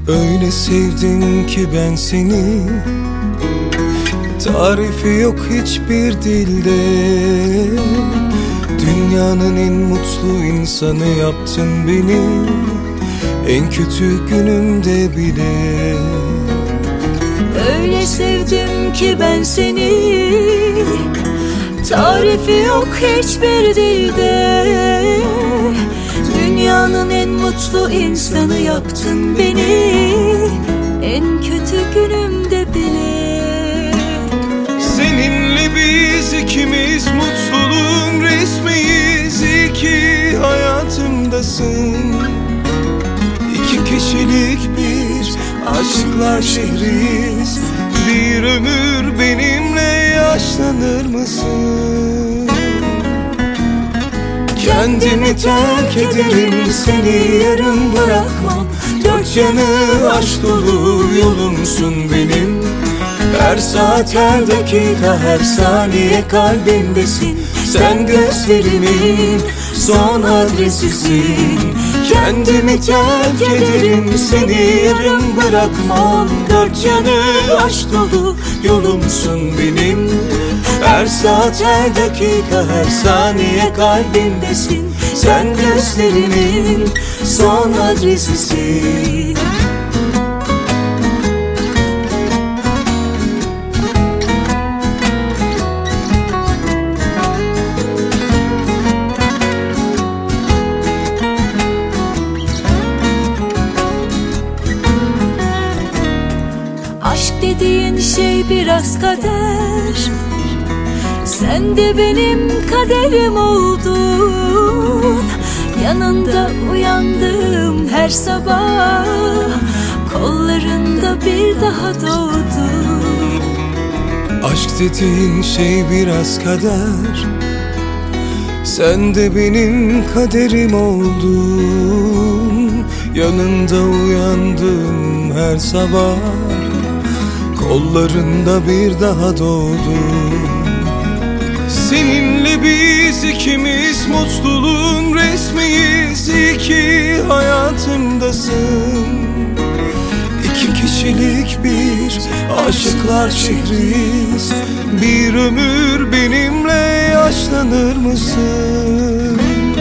Öyle sevdim ki ben seni, tarifi yok hiçbir dilde. Dünyanın en mutlu insanı yaptın beni, en kötü günümde bile. Öyle sevdim ki ben seni, tarifi yok hiçbir dilde. Dünyanın en mutlu insanı yaptın beni, en kötü günümde bile. Seninle biz ikimiz mutluluğun resmiyiz. İyi ki hayatımdasın. İki kişilik bir aşklar şehriyiz. Bir ömür benimle yaşlanır mısın? Kendimi terk ederim, seni yarım bırakmam. Dört yanı aşk dolu yolumsun benim. Her saat, her dakika, her saniye kalbimdesin. Sen gözlerimin son adresisin. Kendimi terk ederim, seni yarım bırakmam. Dört yanı aşk dolu yolumsun benim. Her saat, her dakika, her saniye kalbimdesin. Sen gözlerimin son adresisin. Aşk dediğin şey biraz kader. Sen de benim kaderim oldun. Yanında uyandım her sabah, kollarında bir daha doğdum. Aşk dediğin şey biraz kader. Sen de benim kaderim oldun. Yanında uyandım her sabah, kollarında bir daha doğdum. Seninle biz ikimiz mutluluğun resmiyiz. İyi ki hayatımdasın. İki kişilik bir aşıklar şehriyiz. Bir ömür benimle yaşlanır mısın?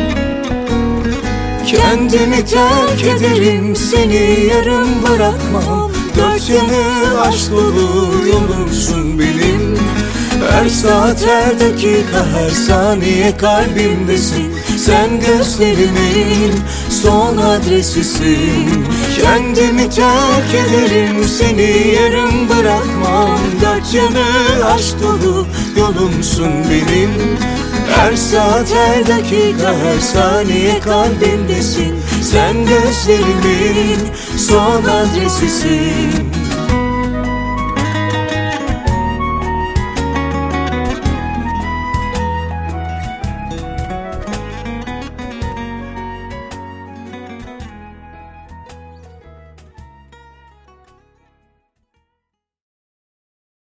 Kendimi terk ederim, seni yarım bırakmam. Dört yanı aşk dolu yolumsun benim. Her saat, her dakika, her saniye kalbimdesin. Sen gözlerimin son adresisin. Kendimi terk ederim, seni yarım bırakmam. Dört yanı aşk dolu yolumsun benim. Her saat, her dakika, her saniye kalbimdesin. Sen gözlerimin son adresisin.